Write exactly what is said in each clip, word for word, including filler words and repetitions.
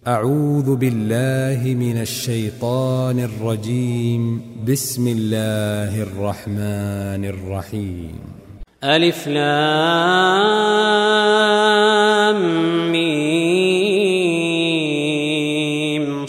أعوذ بالله من الشيطان الرجيم. بسم الله الرحمن الرحيم. ألف لام ميم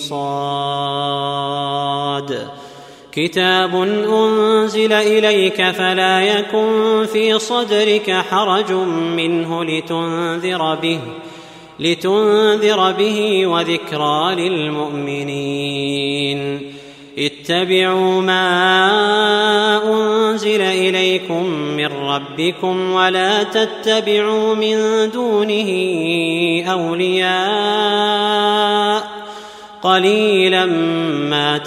صاد. كتاب أنزل إليك فلا يكن في صدرك حرج منه لتنذر به لتنذر به وذكرى للمؤمنين. اتبعوا ما أنزل إليكم من ربكم ولا تتبعوا من دونه أولياء قليلا ما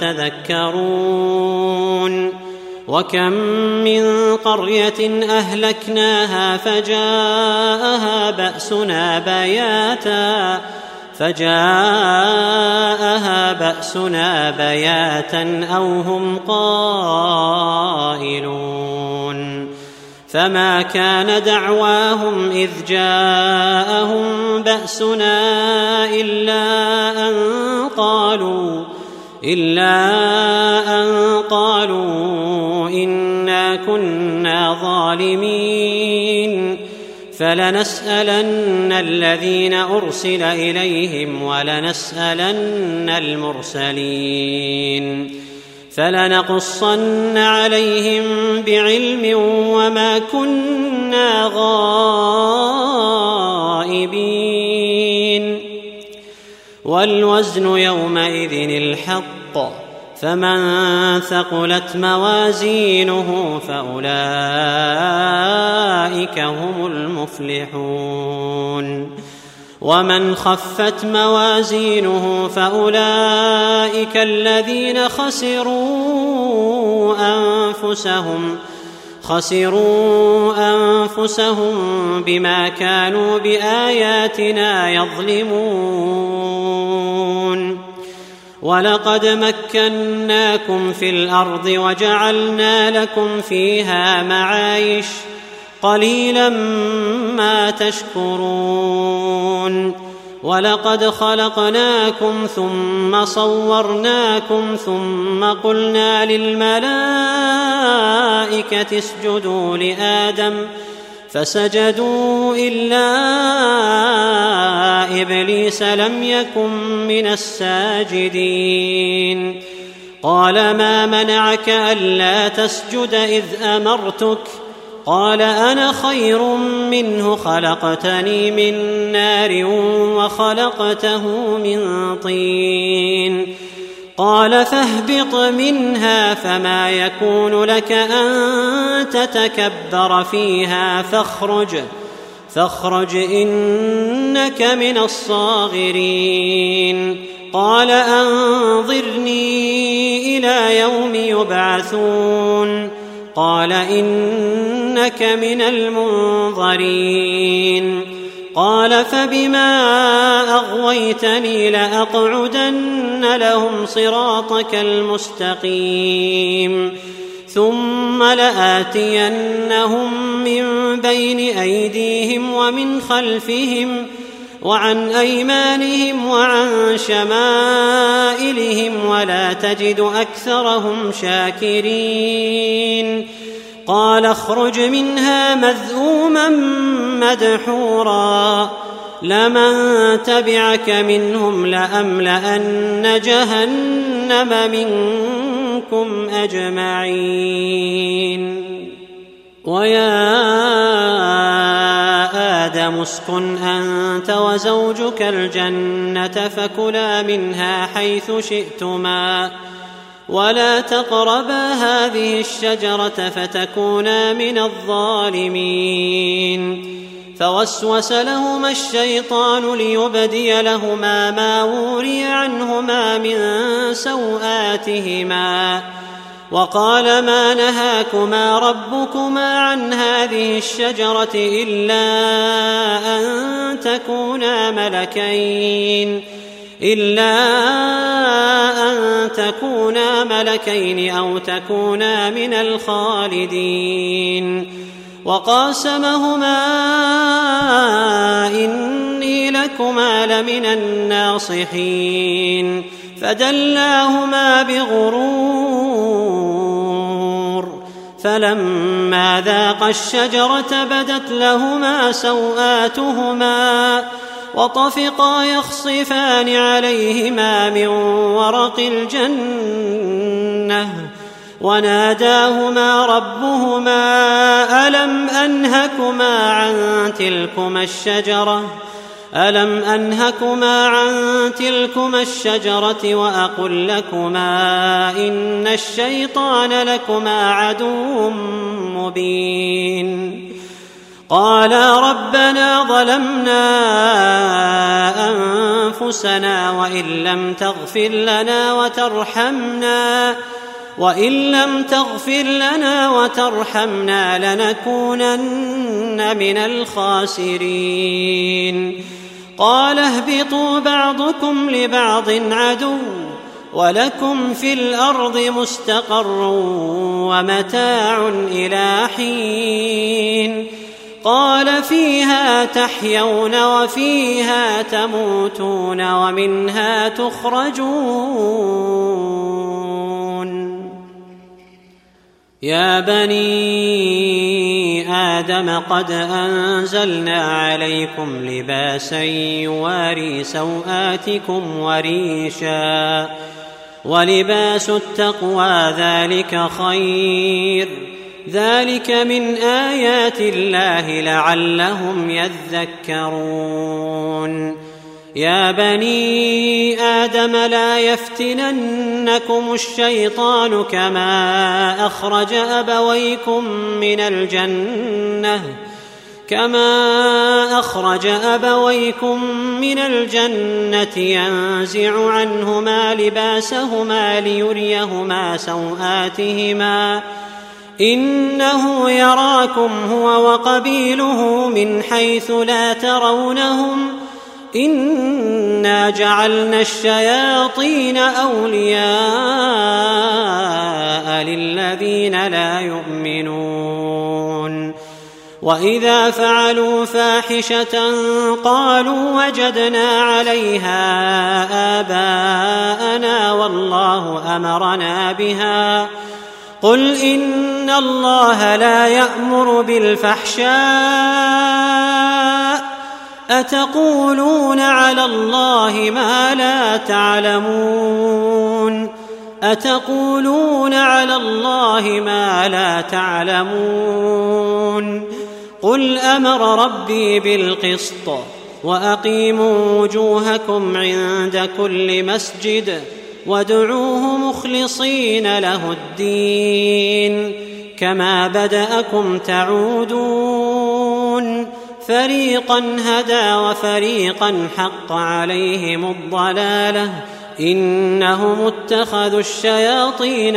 تذكرون. وكم من قرية أهلكناها فجاءها بأسنا بياتا فجاءها بأسنا بياتا أو هم قائلون. فما كان دعواهم إذ جاءهم بأسنا إلا أن قالوا إلا أن قالوا إنا كنا ظالمين. فلنسألن الذين أرسل إليهم ولنسألن المرسلين. فلنقصن عليهم بعلم وما كنا غائبين. والوزن يومئذ الحق. فمن ثقلت موازينه فأولئك هم المفلحون. ومن خفت موازينه فأولئك الذين خسروا أنفسهم خسروا أنفسهم بما كانوا بآياتنا يظلمون. ولقد مكناكم في الأرض وجعلنا لكم فيها معايش قليلا ما تشكرون. ولقد خلقناكم ثم صورناكم ثم قلنا للملائكة اسجدوا لآدم فسجدوا إلا إبليس لم يكن من الساجدين. قال ما منعك ألا تسجد إذ أمرتك؟ قال أنا خير منه خلقتني من نار وخلقته من طين. قال فاهبط منها فما يكون لك أن تتكبر فيها فاخرج فاخرج إنك من الصاغرين. قال أنظرني إلى يوم يبعثون. قال إنك من المنظرين. قال فبما أغويتني لأقعدن لهم صراطك المستقيم ثم لآتينهم من بين أيديهم ومن خلفهم وعن أيمانهم وعن شمائلهم ولا تجد أكثرهم شاكرين. قال اخرج منها مذءوما مدحورا لمن تبعك منهم لأملأن جهنم منكم أجمعين. ويا آدم اسكن أنت وزوجك الجنة فكلا منها حيث شئتما ولا تقربا هذه الشجرة فتكونا من الظالمين. فوسوس لهما الشيطان ليبدي لهما ما وري عنهما من سوآتهما وقال ما نهاكما ربكما عن هذه الشجرة إلا أن تكونا ملكين إلا أن تكونا ملكين أو تكونا من الخالدين. وقاسمهما إني لكما لمن الناصحين فدلاهما بغرور فلما ذاقا الشجرة بدت لهما سوآتهما وطفقا يخصفان عليهما من ورق الجنة وناداهما ربهما ألم أنهكما عن تلكما الشجرة ألم أنهكما عن تلكما الشجرة وأقل لكما إن الشيطان لكما عدو مبين قالا ربنا ظلمنا أنفسنا وإن لم تغفر لنا وترحمنا وإن لم تغفر لنا وترحمنا لنكونن من الخاسرين قال اهبطوا بعضكم لبعض عدو ولكم في الأرض مستقر ومتاع إلى حين قال فيها تحيون وفيها تموتون ومنها تخرجون يا بني آدم قد أنزلنا عليكم لباسا يواري سوآتكم وريشا ولباس التقوى ذلك خير ذلك من آيات الله لعلهم يذكرون يا بني آدم لا يفتننكم الشيطان كما أخرج أبويكم من الجنة كما أخرج أبويكم من الجنة ينزع عنهما لباسهما ليريهما سوآتهما إنه يراكم هو وقبيله من حيث لا ترونهم إنا جعلنا الشياطين أولياء للذين لا يؤمنون وإذا فعلوا فاحشة قالوا وجدنا عليها آباءنا والله أمرنا بها قل إن الله لا يأمر بالفحشاء أتقولون على الله ما لا تعلمون أتقولون على الله ما لا تعلمون قل أمر ربي بالقسط وأقيموا وجوهكم عند كل مسجد وادعوه مخلصين له الدين كما بدأكم تعودون فريقا هدى وفريقا حق عليهم الضلالة إنهم اتخذوا الشياطين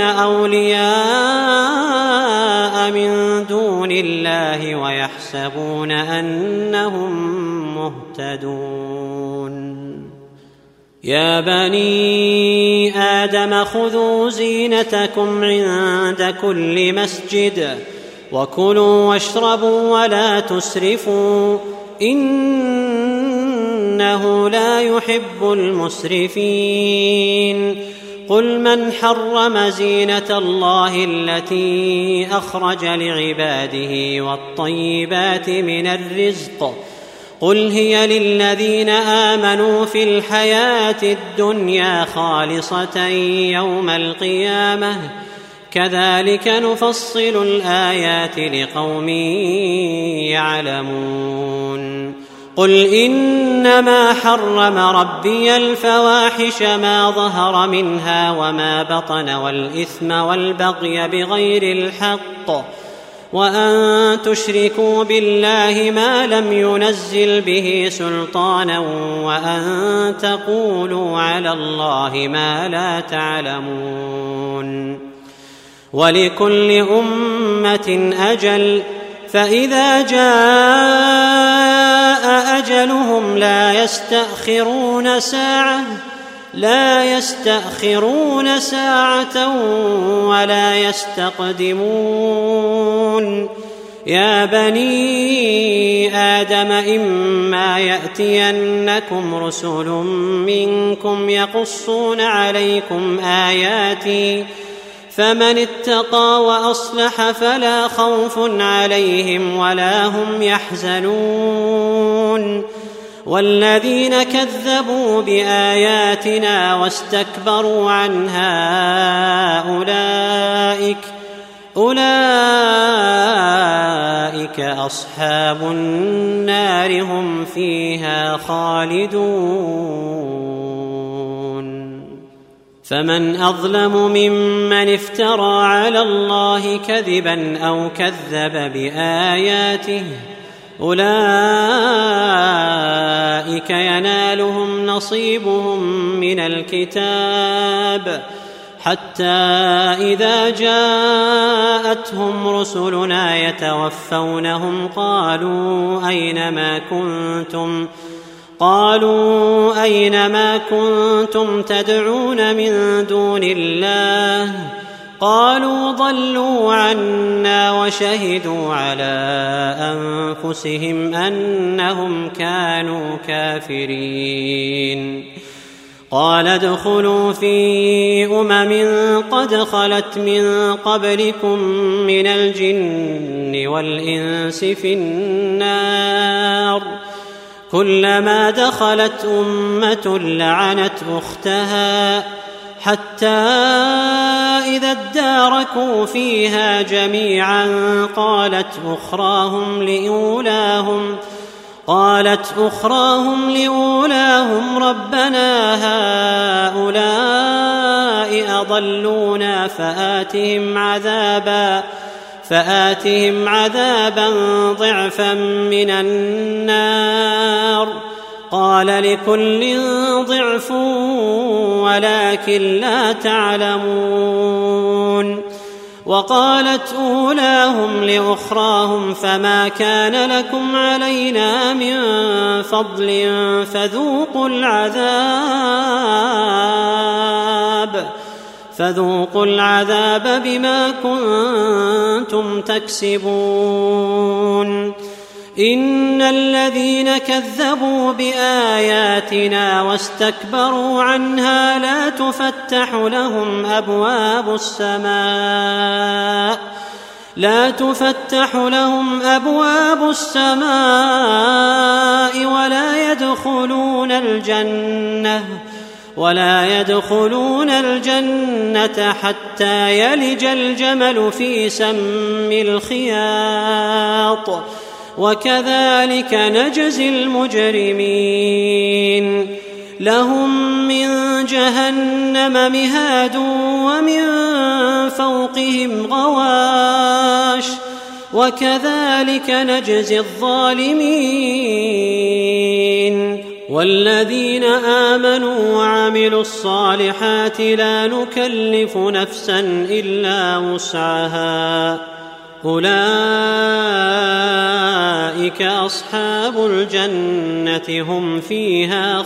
أولياء من دون الله ويحسبون أنهم مهتدون يا بني آدم خذوا زينتكم عند كل مسجد وكلوا واشربوا ولا تسرفوا إنه لا يحب المسرفين قل من حرم زينة الله التي أخرج لعباده والطيبات من الرزق قل هي للذين آمنوا في الحياة الدنيا خالصة يوم القيامة كذلك نفصل الآيات لقوم يعلمون قل إنما حرم ربي الفواحش ما ظهر منها وما بطن والإثم والبغي بغير الحق وأن تشركوا بالله ما لم ينزل به سلطانا وأن تقولوا على الله ما لا تعلمون ولكل أمة أجل فإذا جاء أجلهم لا يستأخرون ساعة لا يستأخرون ساعة ولا يستقدمون يا بني آدم إما يأتينكم رسل منكم يقصون عليكم آياتي فمن اتقى وأصلح فلا خوف عليهم ولا هم يحزنون والذين كذبوا بآياتنا واستكبروا عنها أولئك أولئك أصحاب النار هم فيها خالدون فمن أظلم ممن افترى على الله كذبا أو كذب بآياته أولئك ينالهم نصيبهم من الكتاب حتى إذا جاءتهم رسلنا يتوفونهم قالوا أين ما كنتم قالوا أين ما كنتم تدعون من دون الله قالوا ضلوا عنا وشهدوا على أنفسهم أنهم كانوا كافرين قال ادخلوا في أمم قد خلت من قبلكم من الجن والإنس في النار كلما دخلت أمة لعنت أختها حتى إذا اداركوا فيها جميعا قالت أخراهم لأولاهم قالت أخراهم لأولاهم ربنا هؤلاء أضلونا فآتهم عذابا فآتهم عذابا ضعفا من النار قال لكل ضعف ولكن لا تعلمون وقالت أولاهم لأخراهم فما كان لكم علينا من فضل فذوقوا العذاب فذوقوا العذاب بما كنتم تكسبون إن الذين كذبوا بآياتنا واستكبروا عنها لا تفتح لهم أبواب السماء لا تفتح لهم أبواب السماء ولا يدخلون الجنة ولا يدخلون الجنة حتى يلج الجمل في سم الخياط وكذلك نجزي المجرمين لهم من جهنم مهاد ومن فوقهم غواش وكذلك نجزي الظالمين والذين آمنوا وعملوا الصالحات لا نكلف نفسا إلا وسعها أولئك أصحاب الجنة هم فيها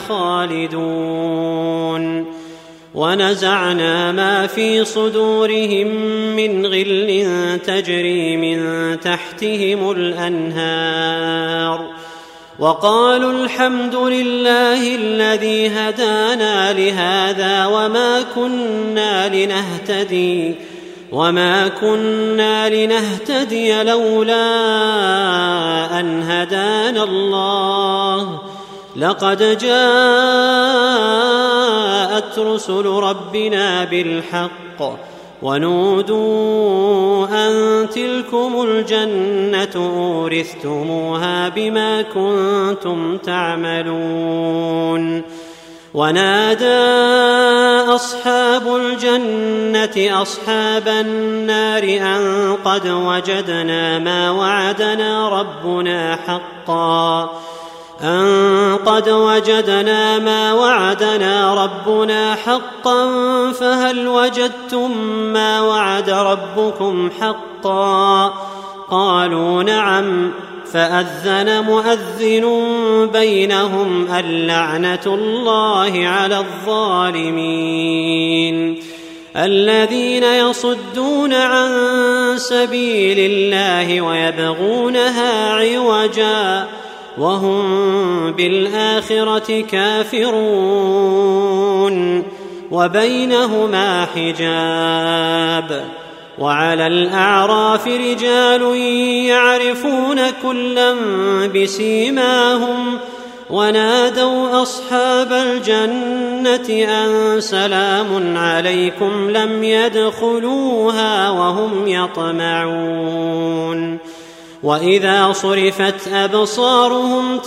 خالدون ونزعنا ما في صدورهم من غل تجري من تحتهم الأنهار وقالوا الحمد لله الذي هدانا لهذا وما كنا لنهتدي وما كنا لنهتدي لولا أن هدانا الله لقد جاءت رسل ربنا بالحق ونودوا أن تلكم الجنة أورثتموها بما كنتم تعملون ونادى أصحاب الجنة أصحاب النار أن قد وجدنا ما وعدنا ربنا حقا أن قد وجدنا ما وعدنا ربنا حقا فهل وجدتم ما وعد ربكم حقا قالوا نعم فأذن مؤذن بينهم اللعنة الله على الظالمين الذين يصدون عن سبيل الله ويبغونها عوجا وهم بالآخرة كافرون وبينهما حجاب. وعلى الأعراف رجال يعرفون كلا بسيماهم ونادوا أصحاب الجنة أن سلام عليكم لم يدخلوها وهم يطمعون. وإذا صرفت أبصارهم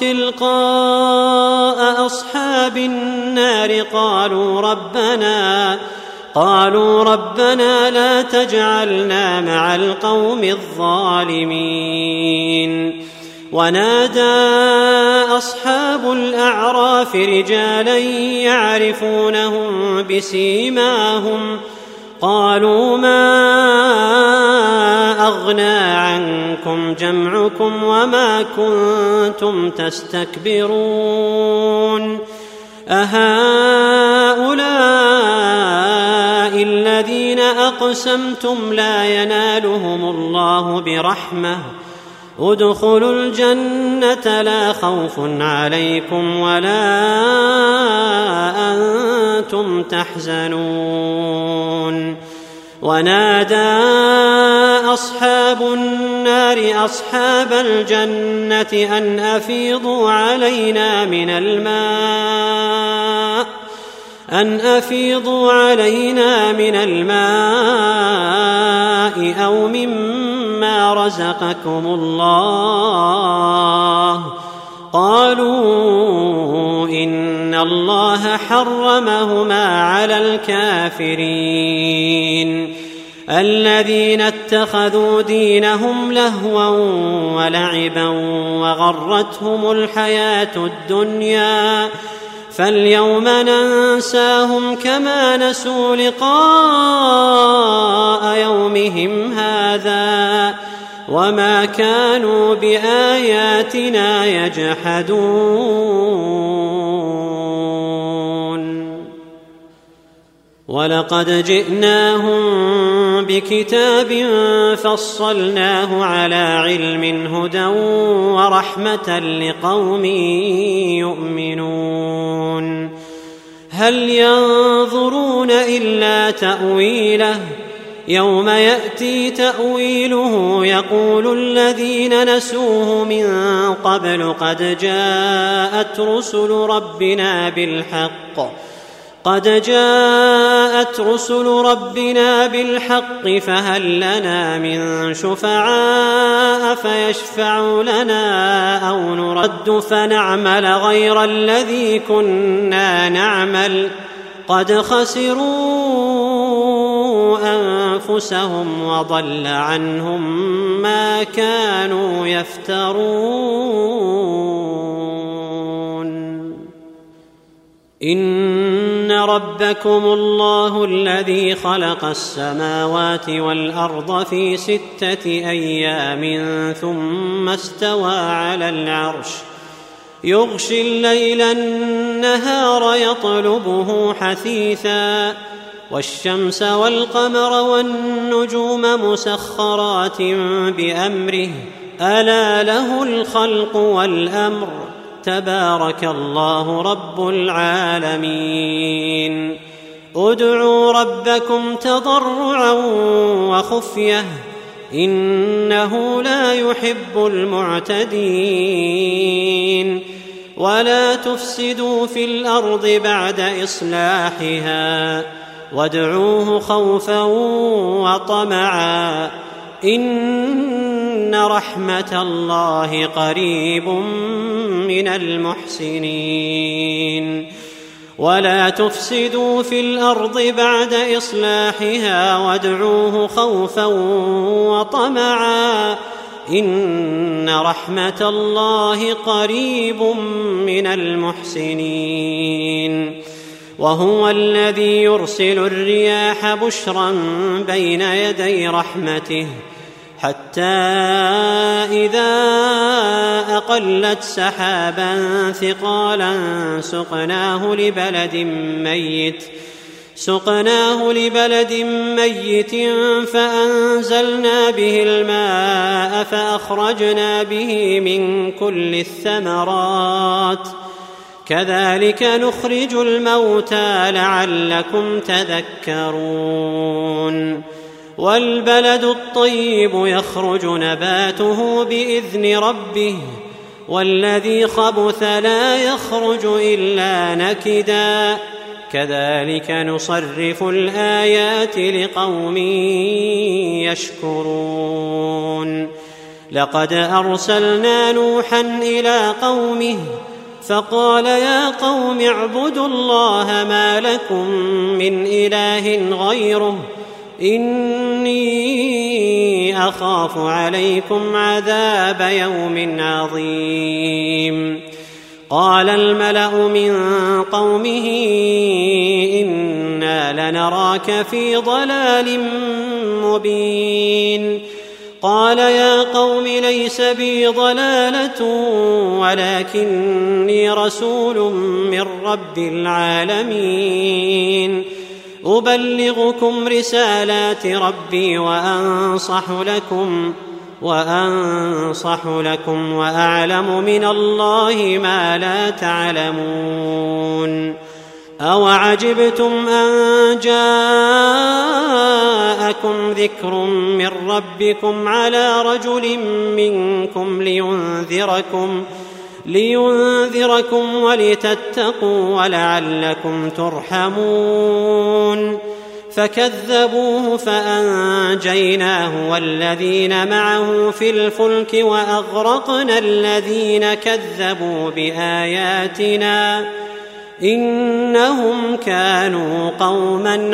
تلقاء أصحاب النار قالوا ربنا قالوا ربنا لا تجعلنا مع القوم الظالمين. ونادى أصحاب الأعراف رجالا يعرفونهم بسيماهم قالوا ما أغنى عنكم جمعكم وما كنتم تستكبرون أهؤلاء الذين أقسمتم لا ينالهم الله برحمة ادخلوا الجنة لا خوف عليكم ولا أنتم تحزنون. ونادى أصحاب النار أصحاب الجنة أن أفيضوا علينا من الماء أن أفيضوا علينا من الماء أو مما رزقكم الله قالوا إن الله حرمهما على الكافرين الذين اتخذوا دينهم لهوا ولعبا وغرتهم الحياة الدنيا فاليوم ننساهم كما نسوا لقاء يومهم هذا وما كانوا بآياتنا يجحدون. ولقد جئناهم بكتاب فصلناه على علم هدى ورحمة لقوم يؤمنون. هل ينظرون إلا تأويله يوم يأتي تأويله يقول الذين نسوه من قبل قد جاءت رسل ربنا بالحق قد جاءت رسل ربنا بالحق فهل لنا من شفعاء فيشفعوا لنا أو نرد فنعمل غير الذي كنا نعمل قد خسروا أنفسهم وضل عنهم ما كانوا يفترون. إن ربكم الله الذي خلق السماوات والأرض في ستة أيام ثم استوى على العرش يغشي الليل النهار يطلبه حثيثا والشمس والقمر والنجوم مسخرات بأمره ألا له الخلق والأمر تبارك الله رب العالمين. ادعوا ربكم تضرعا وخفية إنه لا يحب المعتدين. ولا تفسدوا في الأرض بعد إصلاحها وادعوه خوفا وطمعا إن رحمة الله قريب من المحسنين. ولا تفسدوا في الأرض بعد إصلاحها وادعوه خوفا وطمعا إن رحمة الله قريب من المحسنين. وهو الذي يرسل الرياح بشرا بين يدي رحمته حتى إذا أقلت سحابا ثقالا سقناه لبلد ميت سقناه لبلد ميت فأنزلنا به الماء فأخرجنا به من كل الثمرات كذلك نخرج الموتى لعلكم تذكرون والبلد الطيب يخرج نباته بإذن ربه والذي خبث لا يخرج إلا نكدا كذلك نصرف الآيات لقوم يشكرون لقد أرسلنا نوحا إلى قومه فقال يا قوم اعبدوا الله ما لكم من إله غيره إني أخاف عليكم عذاب يوم عظيم قال الملأ من قومه إنا لنراك في ضلال مبين قال يا قوم ليس بي ضلالة ولكني رسول من رب العالمين أبلغكم رسالات ربي وأنصح لكم وأنصح لكم وأعلم من الله ما لا تعلمون أوعجبتم أن جاءكم ذكر من ربكم على رجل منكم لينذركم لينذركم ولتتقوا ولعلكم ترحمون فكذبوه فأنجيناه والذين معه في الفلك وأغرقنا الذين كذبوا بآياتنا إنهم كانوا قوما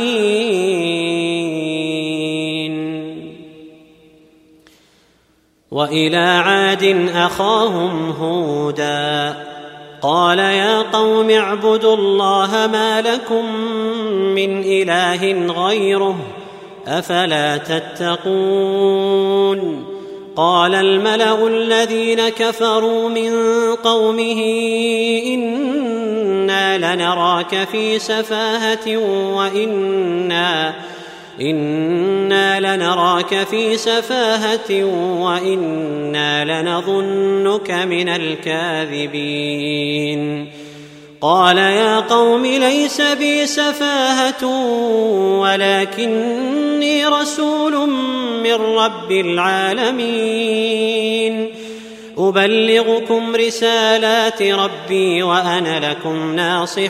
عمين وإلى عاد أخاهم هودا قال يا قوم اعبدوا الله ما لكم من إله غيره أفلا تتقون قال الملأ الذين كفروا من قومه إنا لنراك في سفاهة وإنا إنا لنراك في سفاهة وإنا لنظنك من الكاذبين قال يا قوم ليس بي سفاهة ولكني رسول من رب العالمين أبلغكم رسالات ربي وأنا لكم ناصح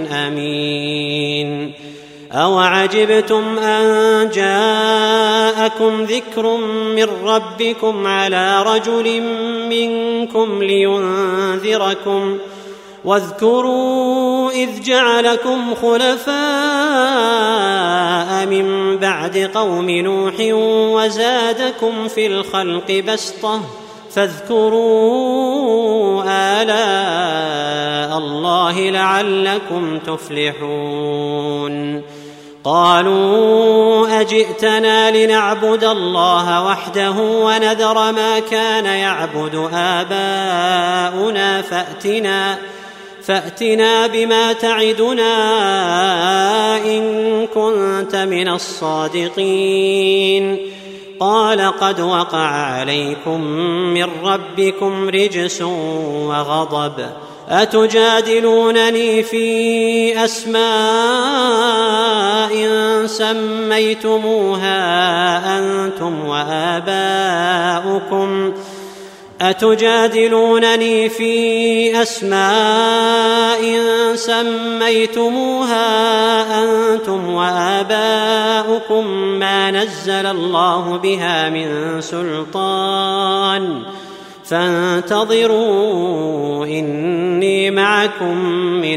أمين أوعجبتم أن جاءكم ذكر من ربكم على رجل منكم لينذركم واذكروا إذ جعلكم خلفاء من بعد قوم نوح وزادكم في الخلق بسطة فاذكروا آلاء الله لعلكم تفلحون قالوا أجئتنا لنعبد الله وحده ونذر ما كان يعبد آباؤنا فأتنا فأتنا بما تعدنا إن كنت من الصادقين قال قد وقع عليكم من ربكم رجس وغضب أتجادلونني في أسماء سميتموها أنتم وآباؤكم أتجادلونني في أسماء سميتموها أنتم وآباؤكم ما نزل الله بها من سلطان فانتظروا إني معكم من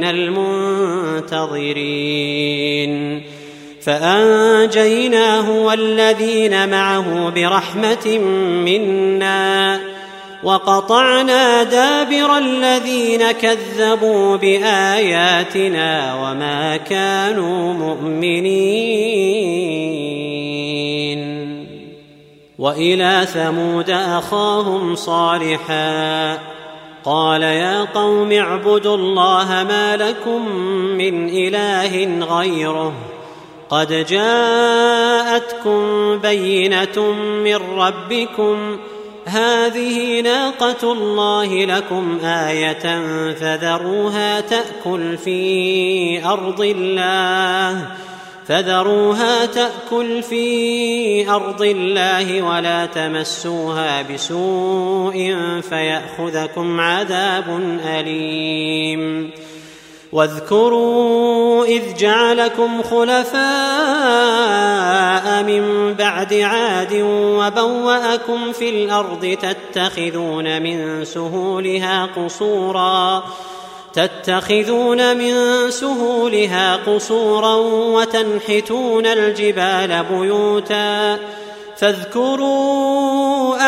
المنتظرين فأنجيناه والذين معه برحمة منا وقطعنا دابر الذين كذبوا بآياتنا وما كانوا مؤمنين وإلى ثمود أخاهم صالحا قال يا قوم اعبدوا الله ما لكم من إله غيره قد جاءتكم بينة من ربكم هذه ناقة الله لكم آية فذروها تأكل في أرض الله فذروها تأكل في أرض الله ولا تمسوها بسوء فيأخذكم عذاب أليم واذكروا إذ جعلكم خلفاء من بعد عاد وبوأكم في الأرض تتخذون من سهولها قصورا تتخذون من سهولها قصورا وتنحتون الجبال بيوتا فاذكروا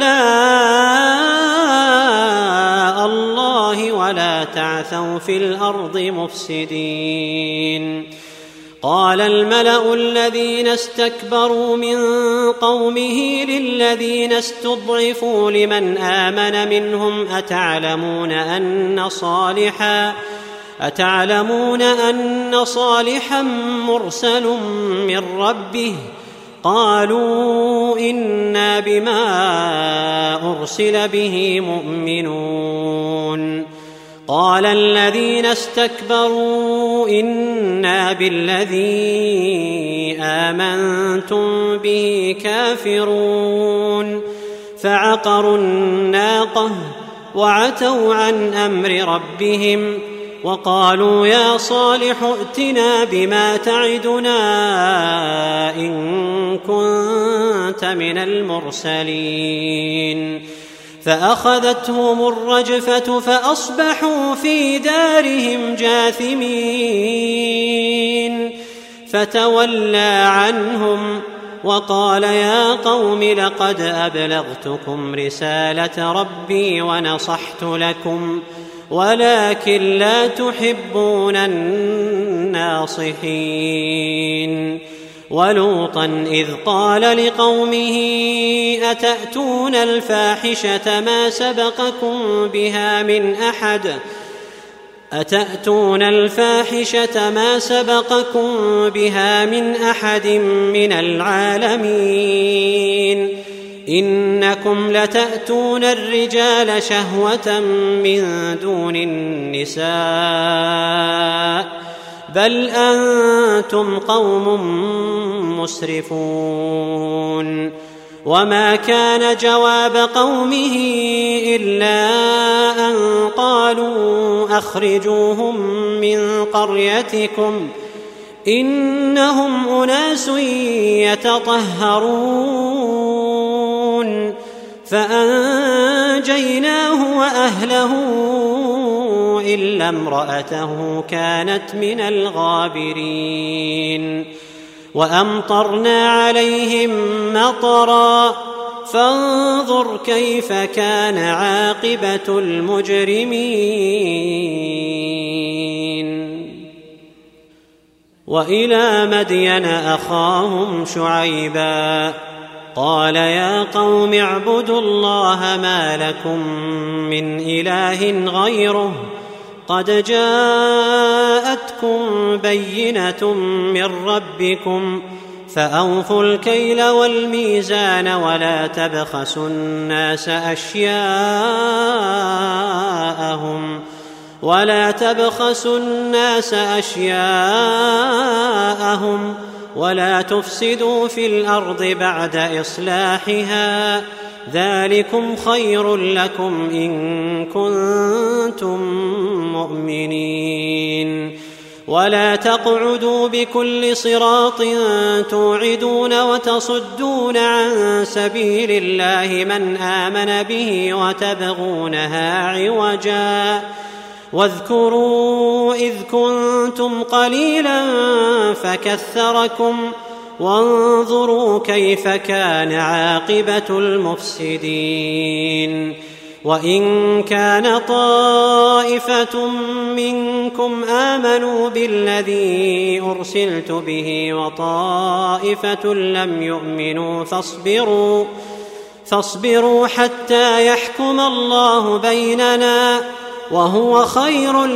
آلاء الله ولا تعثوا في الأرض مفسدين قال الملأ الذين استكبروا من قومه للذين استضعفوا لمن آمن منهم أتعلمون أن صالحا أتعلمون أن صالحا مرسل من ربه قالوا إنا بما أرسل به مؤمنون قال الذين استكبروا إنا بالذي آمنتم به كافرون فعقروا الناقة وعتوا عن أمر ربهم وقالوا يا صالح ائتنا بما تعدنا إن كنت من المرسلين فأخذتهم الرجفة فأصبحوا في دارهم جاثمين فتولى عنهم وقال يا قوم لقد أبلغتكم رسالة ربي ونصحت لكم ولكن لا تحبون الناصحين ولوطا إذ قال لقومه أتأتون الفاحشة ما سبقكم بها من أحد أتأتون الفاحشة ما سبقكم بها من أحد من العالمين إنكم لتأتون الرجال شهوة من دون النساء بل أنتم قوم مسرفون وما كان جواب قومه إلا أن قالوا أخرجوهم من قريتكم إنهم أناس يتطهرون فأنجيناه وأهله إلا امرأته كانت من الغابرين وأمطرنا عليهم مطرا فانظر كيف كان عاقبة المجرمين وإلى مدين أخاهم شعيبا قال يا قوم اعبدوا الله ما لكم من إله غيره قد جاءتكم بينة من ربكم فأوفوا الكيل والميزان ولا تبخسوا الناس أشياءهم ولا تبخسوا الناس أشياءهم ولا تفسدوا في الأرض بعد إصلاحها ذلكم خير لكم إن كنتم مؤمنين ولا تقعدوا بكل صراط توعدون وتصدون عن سبيل الله من آمن به وتبغونها عوجا واذكروا إذ كنتم قليلا فكثركم وانظروا كيف كان عاقبة المفسدين وإن كان طائفة منكم آمنوا بالذي أرسلت به وطائفة لم يؤمنوا فاصبروا فاصبروا حتى يحكم الله بيننا وهو خير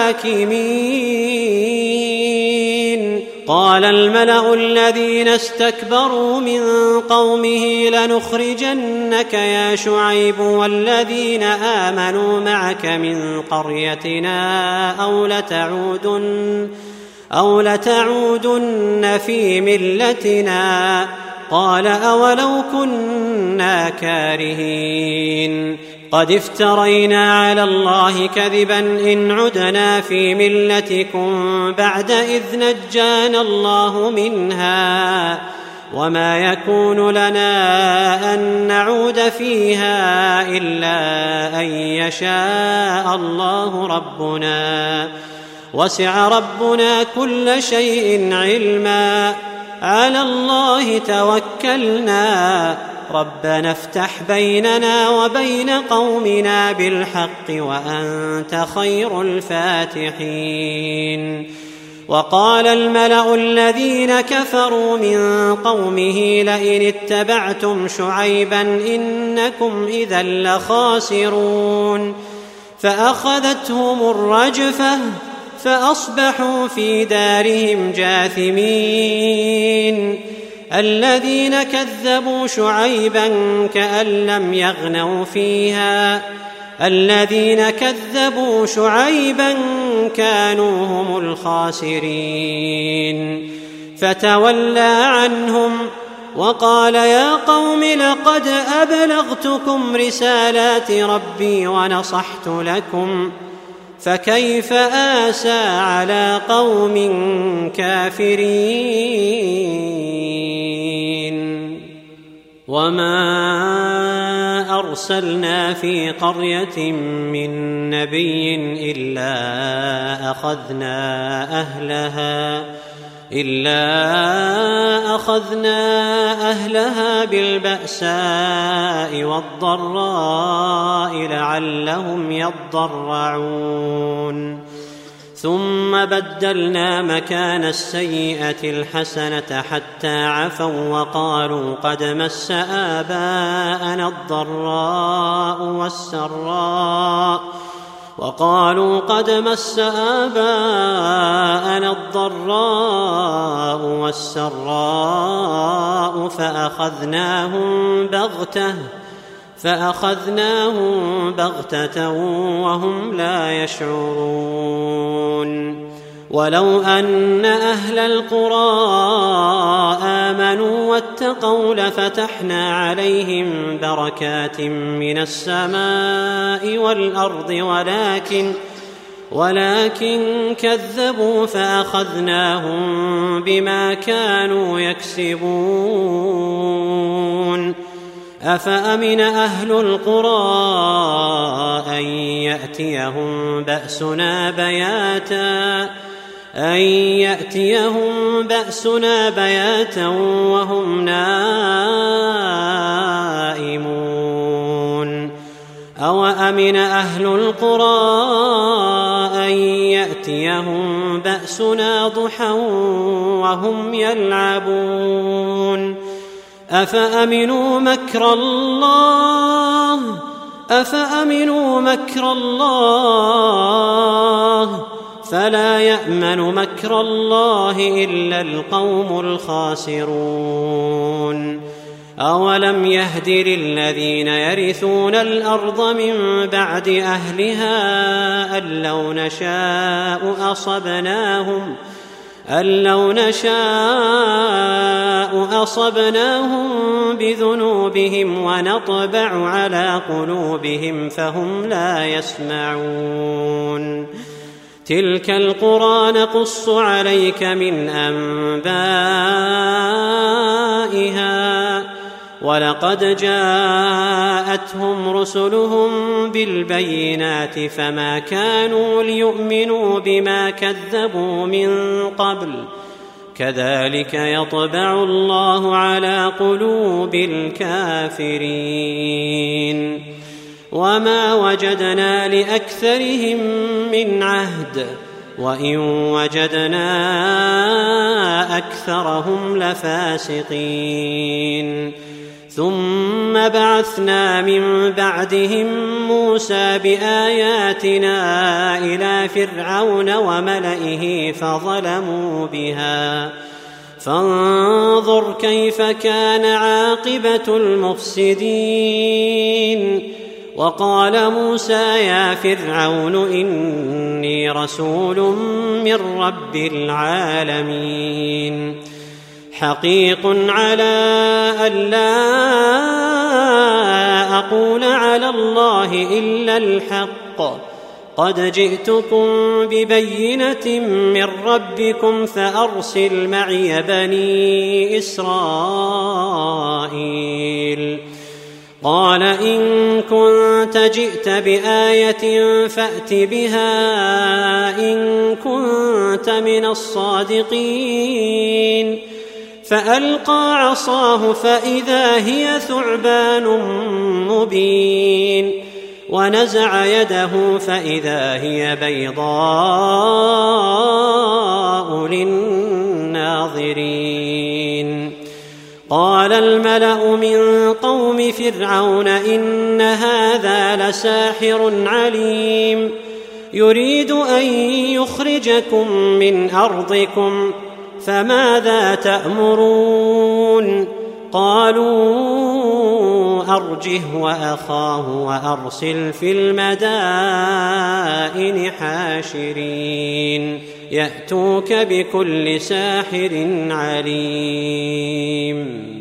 الحاكمين. قال الملأ الذين استكبروا من قومه لنخرجنك يا شعيب والذين آمنوا معك من قريتنا أو لتعودن, أو لتعودن في ملتنا. قال أولو كنا كارهين قد افترينا على الله كذبا إن عدنا في ملتكم بعد إذ نجانا الله منها وما يكون لنا أن نعود فيها إلا أن يشاء الله ربنا وسع ربنا كل شيء علما على الله توكلنا ربنا افتح بيننا وبين قومنا بالحق وأنت خير الفاتحين. وقال الملأ الذين كفروا من قومه لئن اتبعتم شعيبا إنكم إذا لخاسرون فأخذتهم الرجفة فأصبحوا في دارهم جاثمين. الذين كذبوا شعيبا كأن لم يغنوا فيها الذين كذبوا شعيبا كانوا هم الخاسرين. فتولى عنهم وقال يا قوم لقد أبلغتكم رسالات ربي ونصحت لكم فكيف آسى على قوم كافرين. وما أرسلنا في قرية من نبي إلا أخذنا أهلها إلا أخذنا أهلها بالبأساء والضراء لعلهم يضرعون ثم بدلنا مكان السيئة الحسنة حتى عفوا وقالوا قد مس آباءنا الضراء والسراء وقالوا قد مس آباءنا الضراء والسراء فأخذناهم بغتة فأخذناهم بغتة وهم لا يشعرون. ولو أن أهل القرى آمنوا واتقوا لفتحنا عليهم بركات من السماء والأرض ولكن ولكن كذبوا فأخذناهم بما كانوا يكسبون. أفأمن أهل القرى أن يأتيهم بأسنا بياتا أن يأتيهم بأسنا بياتا وهم نائمون. أوأمن أهل القرى أن يأتيهم بأسنا ضحى وهم يلعبون. أفأمنوا مكر الله أفأمنوا مكر الله فلا يأمن مكر الله إلا القوم الخاسرون. أولم يهد للذين يرثون الأرض من بعد أهلها أن لو نشاء أصبناهم أن لو نشاء أصبناهم بذنوبهم ونطبع على قلوبهم فهم لا يسمعون. تلك القرى نقص عليك من أنبائها ولقد جاءتهم رسلهم بالبينات فما كانوا ليؤمنوا بما كذبوا من قبل كذلك يطبع الله على قلوب الكافرين. وما وجدنا لأكثرهم من عهد وإن وجدنا أكثرهم لفاسقين. ثم بعثنا من بعدهم موسى بآياتنا إلى فرعون وملئه فظلموا بها فانظر كيف كان عاقبة المفسدين. وقال موسى يا فرعون إني رسول من رب العالمين حقيق على ألا أقول على الله إلا الحق قد جئتكم ببينة من ربكم فأرسل معي بني إسرائيل. قال إن كنت جئت بآية فأت بها إن كنت من الصادقين. فألقى عصاه فإذا هي ثعبان مبين ونزع يده فإذا هي بيضاء للناظرين. قال الملأ من قوم فرعون إن هذا لساحر عليم يريد أن يخرجكم من أرضكم فماذا تأمرون؟ قالوا أرجه وأخاه وأرسل في المدائن حاشرين يأتوك بكل ساحر عليم.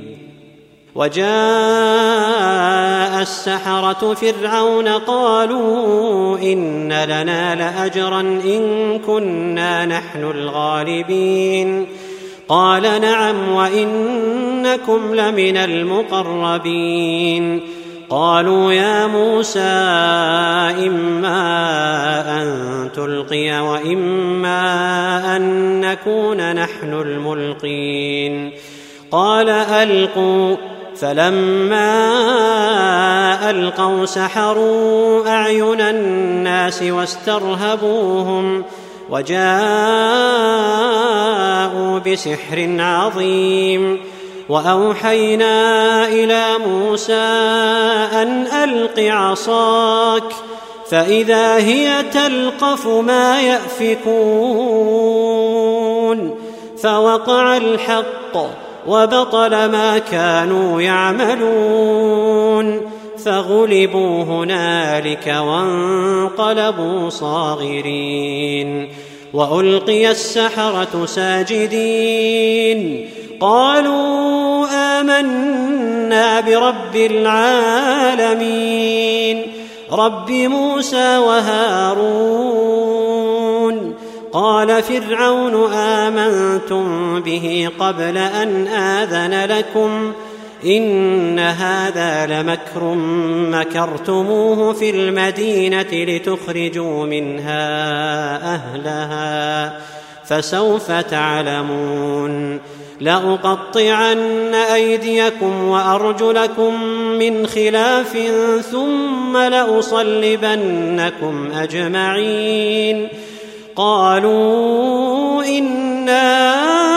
وجاء السحرة فرعون قالوا إن لنا لأجرا إن كنا نحن الغالبين. قال نعم وإنكم لمن المقربين. قالوا يا موسى إما أن تلقي وإما أن نكون نحن الملقين. قال ألقوا. فلما ألقوا سحروا أعين الناس واسترهبوهم وجاءوا بسحر عظيم. وأوحينا إلى موسى أن ألق عصاك فإذا هي تلقف ما يأفكون. فوقع الحق وبطل ما كانوا يعملون فغلبوا هنالك وانقلبوا صاغرين. وألقي السحرة ساجدين قالوا آمنا برب العالمين رب موسى وهارون. قال فرعون آمنتم به قبل أن آذن لكم إن هذا لمكر مكرتموه في المدينة لتخرجوا منها أهلها فسوف تعلمون. لأقطعن أيديكم وأرجلكم من خلاف ثم لأصلبنكم أجمعين. قالوا إنا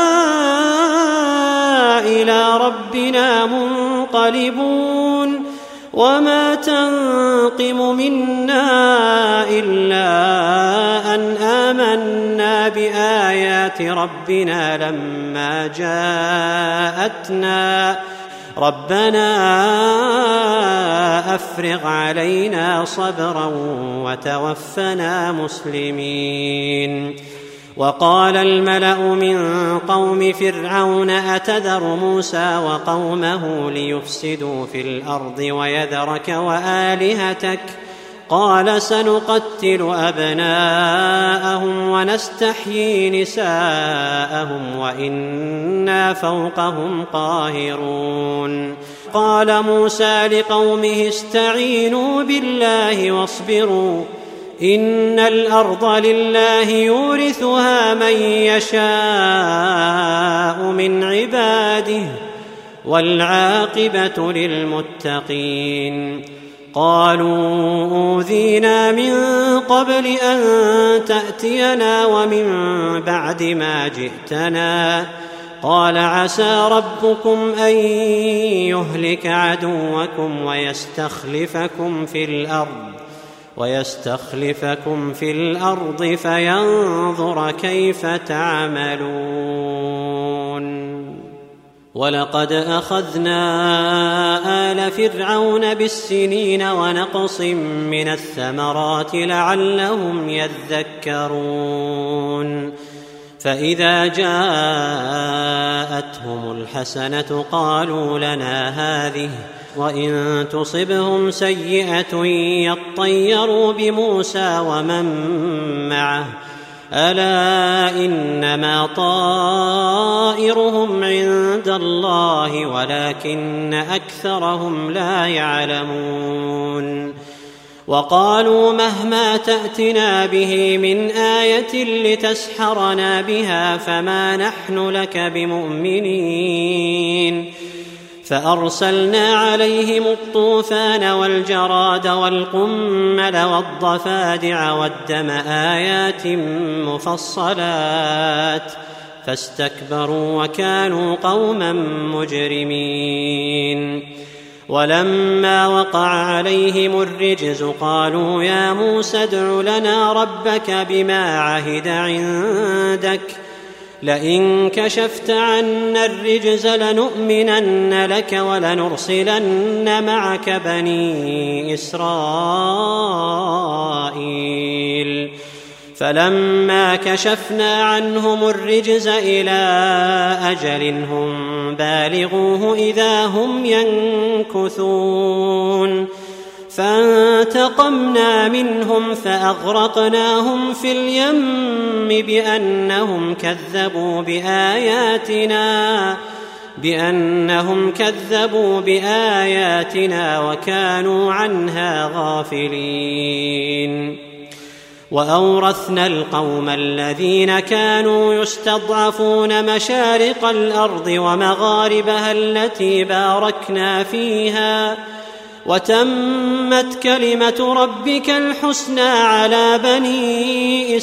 إلى ربنا منقلبون وما تنقم منا إلا أن آمنا بآيات ربنا لما جاءتنا ربنا أفرغ علينا صبرا وتوفنا مسلمين. وقال الملأ من قوم فرعون أتذر موسى وقومه ليفسدوا في الأرض ويذرك وآلهتك قال سنقتل أبناءهم ونستحيي نساءهم وإنا فوقهم قاهرون. قال موسى لقومه استعينوا بالله واصبروا إن الأرض لله يورثها من يشاء من عباده والعاقبة للمتقين. قالوا أوذينا من قبل أن تأتينا ومن بعد ما جئتنا قال عسى ربكم أن يهلك عدوكم ويستخلفكم في الأرض ويستخلفكم في الأرض فينظر كيف تعملون. ولقد أخذنا آل فرعون بالسنين ونقص من الثمرات لعلهم يذكرون. فإذا جاءتهم الحسنة قالوا لنا هذه وإن تصبهم سيئة يطيروا بموسى ومن معه ألا إنما طائرهم عند الله ولكن أكثرهم لا يعلمون. وقالوا مهما تأتنا به من آية لتسحرنا بها فما نحن لك بمؤمنين. فأرسلنا عليهم الطوفان والجراد والقمل والضفادع والدم آيات مفصلات فاستكبروا وكانوا قوما مجرمين. ولما وقع عليهم الرجز قالوا يا موسى ادع لنا ربك بما عهد عندك لئن كشفت عنا الرجز لنؤمنن لك ولنرسلن معك بني إسرائيل. فلما كشفنا عنهم الرجز إلى أجل هم بالغوه إذا هم ينكثون. فانتقمنا منهم فأغرقناهم في اليم بأنهم كذبوا بآياتنا بأنهم كذبوا بآياتنا وكانوا عنها غافلين. وأورثنا القوم الذين كانوا يستضعفون مشارق الأرض ومغاربها التي باركنا فيها وتمت كلمة ربك الحسنى على بني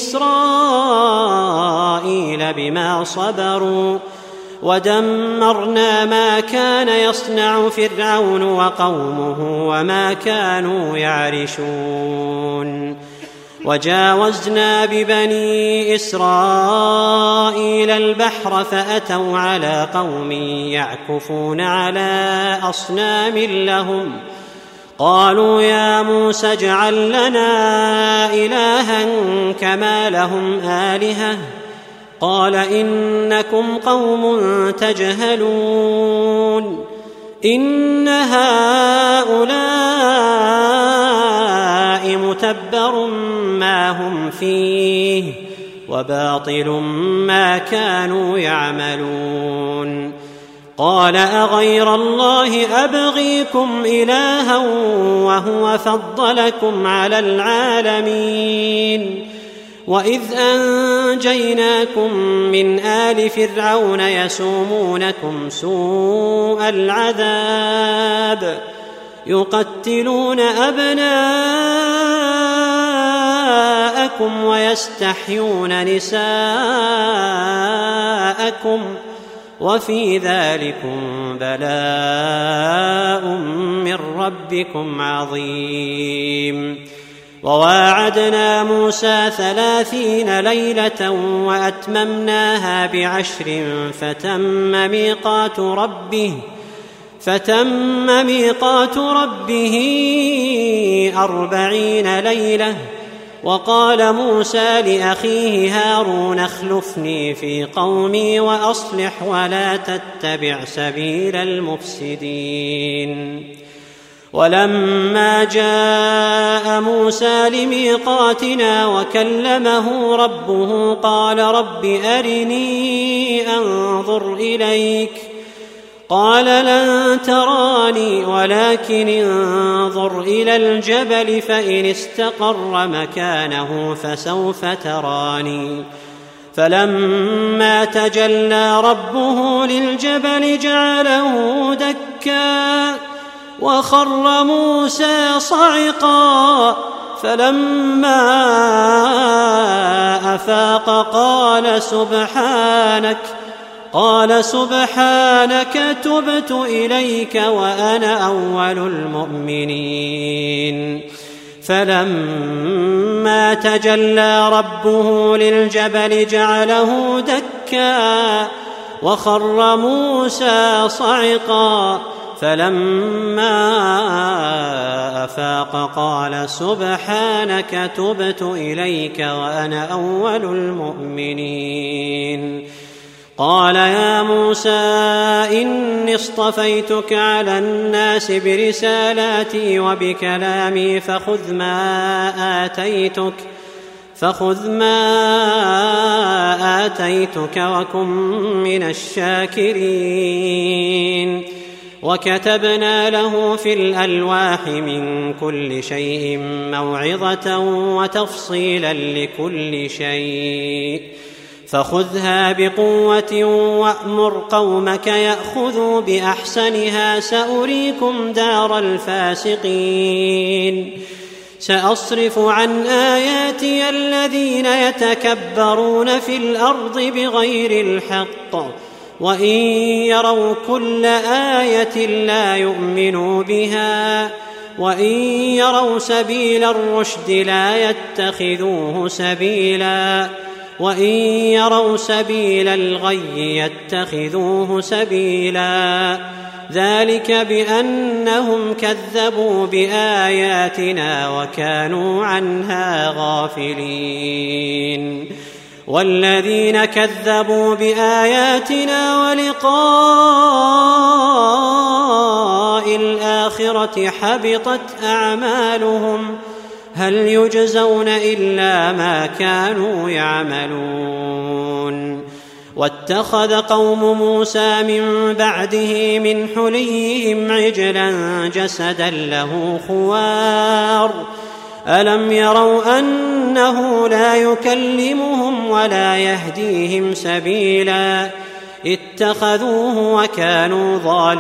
إسرائيل بما صبروا ودمرنا ما كان يصنع فرعون وقومه وما كانوا يعرشون. وجاوزنا ببني إسرائيل البحر فأتوا على قوم يعكفون على أصنام لهم قالوا يا موسى اجعل لنا إلها كما لهم آلهة قال إنكم قوم تجهلون. إن هؤلاء متبر ما هم فيه وباطل ما كانوا يعملون. قال أغير الله أبغيكم إلها وهو فضلكم على العالمين. وإذ أنجيناكم من آل فرعون يسومونكم سوء العذاب يقتلون أبناءكم ويستحيون نساءكم وفي ذلكم بلاء من ربكم عظيم. وواعدنا موسى ثلاثين ليلة وأتممناها بعشر فتم ميقات ربه فتم ميقات ربه أربعين ليلة. وقال موسى لأخيه هارون اخلفني في قومي وأصلح ولا تتبع سبيل المفسدين. ولما جاء موسى لميقاتنا وكلمه ربه قال رب أرني أنظر إليك قال لن تراني ولكن انظر إلى الجبل فإن استقر مكانه فسوف تراني. فلما تجلى ربه للجبل جعله دكا وخر موسى صعقا. فلما أفاق قال سبحانك قال سبحانك تبت إليك وأنا أول المؤمنين. فلما تجلى ربه للجبل جعله دكا وخر موسى صعقا فلما أفاق قال سبحانك تبت إليك وأنا أول المؤمنين. قال يا موسى إني اصطفيتك على الناس برسالاتي وبكلامي فخذ ما آتيتك فخذ ما آتيتك وكن من الشاكرين. وكتبنا له في الألواح من كل شيء موعظة وتفصيلا لكل شيء فخذها بقوة وأمر قومك يأخذوا بأحسنها سأريكم دار الفاسقين. سأصرف عن آياتي الذين يتكبرون في الأرض بغير الحق وإن يروا كل آية لا يؤمنوا بها وإن يروا سبيل الرشد لا يتخذوه سبيلا وإن يروا سبيل الغي يتخذوه سبيلا ذلك بأنهم كذبوا بآياتنا وكانوا عنها غافلين. والذين كذبوا بآياتنا ولقاء الآخرة حبطت أعمالهم هل يجزون إلا ما كانوا يعملون. واتخذ قوم موسى من بعده من حليهم عجلا جسدا له خوار ألم يروا أنه لا يكلمهم ولا يهديهم سبيلا اتخذوه وكانوا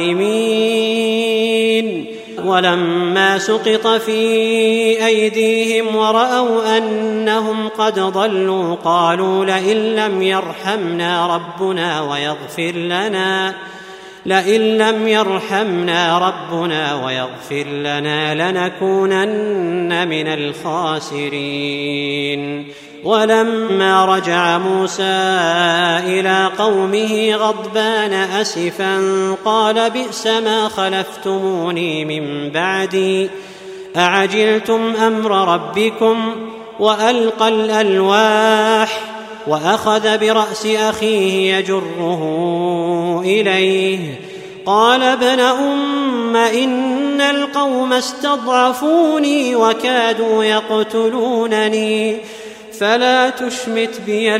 ظالمين. ولما سقط في أيديهم ورأوا أنهم قد ضلوا قالوا لئن لم يرحمنا ربنا ويغفر لنا لئن لم يرحمنا ربنا ويغفر لنا لنكونن من الخاسرين. ولما رجع موسى إلى قومه غضبان أسفا قال بئس ما خلفتموني من بعدي أعجلتم أمر ربكم وألقى الألواح وأخذ برأس أخيه يجره إليه قال ابن أم إن القوم استضعفوني وكادوا يقتلونني فلا تشمت بي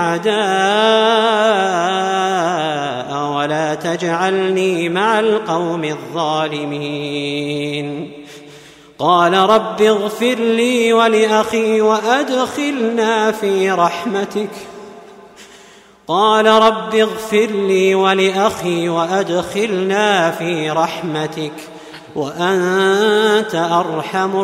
الأعداء ولا تجعلني مع القوم الظالمين. قال رب اغفر لي ولأخي وأدخلنا في رحمتك قال رب اغفر لي ولأخي وأدخلنا في رحمتك وأنت أرحم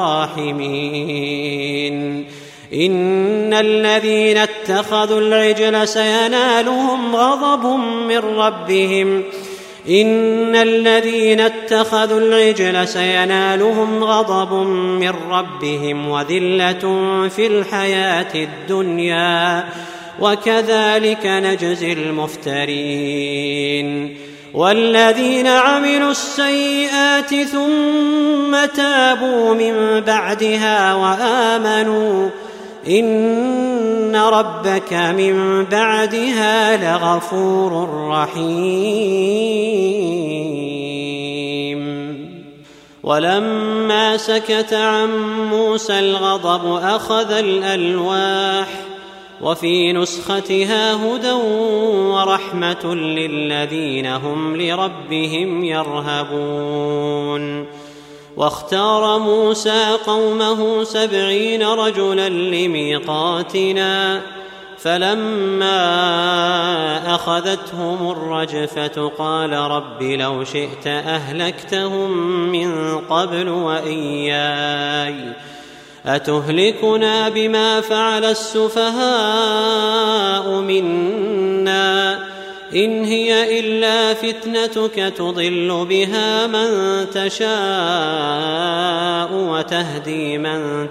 الراحمين. إن الذين اتخذوا العجل سينالهم غضب من ربهم إن الذين اتخذوا العجل سينالهم غضب من ربهم وذلة في الحياة الدنيا وكذلك نجزي المفترين. والذين عملوا السيئات ثم تابوا من بعدها وآمنوا إن ربك من بعدها لغفور رحيم. ولما سكت عن موسى الغضب أخذ الألواح وفي نسختها هدى ورحمة للذين هم لربهم يرهبون. واختار موسى قومه سبعين رجلا لميقاتنا فلما أخذتهم الرجفة قال رب لو شئت أهلكتهم من قبل وإياي أتهلكنا بما فعل السفهاء منا إن هي إلا فتنتك تضل بها من تشاء وتهدي من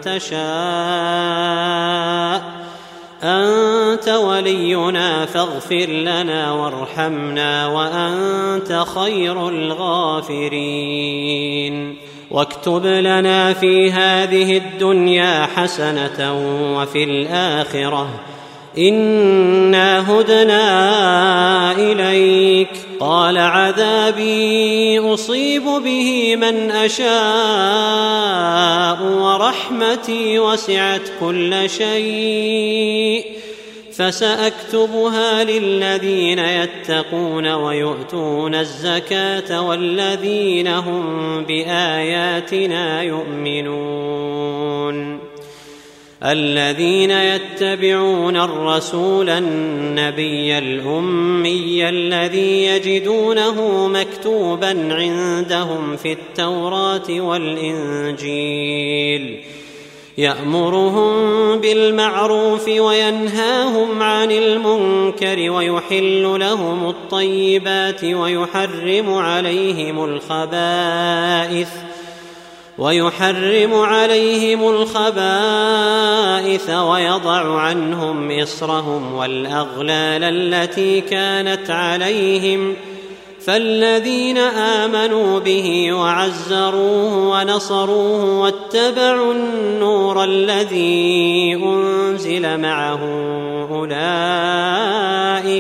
تشاء أنت ولينا فاغفر لنا وارحمنا وأنت خير الغافرين. واكتب لنا في هذه الدنيا حسنة وفي الآخرة إنا هدنا إليك. قال عذابي أصيب به من أشاء ورحمتي وسعت كل شيء فسأكتبها للذين يتقون ويؤتون الزكاة والذين هم بآياتنا يؤمنون. الذين يتبعون الرسول النبي الأمي الذي يجدونه مكتوبا عندهم في التوراة والإنجيل يأمرهم بالمعروف وينهاهم عن المنكر ويحل لهم الطيبات ويحرم عليهم الخبائث ويحرم عليهم الخبائث ويضع عنهم إصرهم والأغلال التي كانت عليهم. فالذين آمنوا به وعزروه ونصروه واتبعوا النور الذي أنزل معه أولئك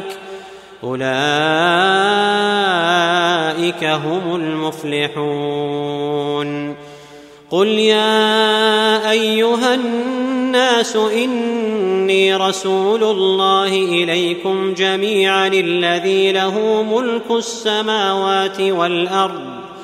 أولئك هم المفلحون. قل يا أيها الناس إني رسول الله إليكم جميعا الذي له ملك السماوات والأرض